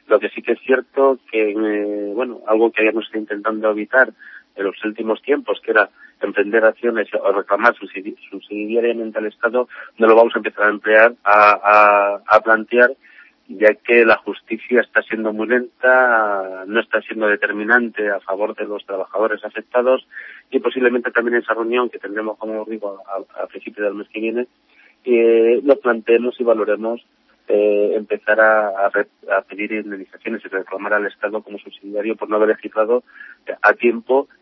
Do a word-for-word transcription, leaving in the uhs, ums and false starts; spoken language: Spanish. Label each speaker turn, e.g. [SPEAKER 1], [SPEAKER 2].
[SPEAKER 1] Lo que sí que es cierto que, eh, bueno, algo que habíamos estado intentando evitar en los últimos tiempos, que era emprender acciones o reclamar subsidi subsidiariamente al Estado, no lo vamos a empezar a emplear, a, a, a plantear, ya que la justicia está siendo muy lenta, no está siendo determinante a favor de los trabajadores afectados, y posiblemente también en esa reunión que tendremos, como os digo, a, a principios del mes que viene, eh, lo planteemos y valoremos eh, empezar a, a, re, a pedir indemnizaciones y reclamar al Estado como subsidiario por no haber legislado a tiempo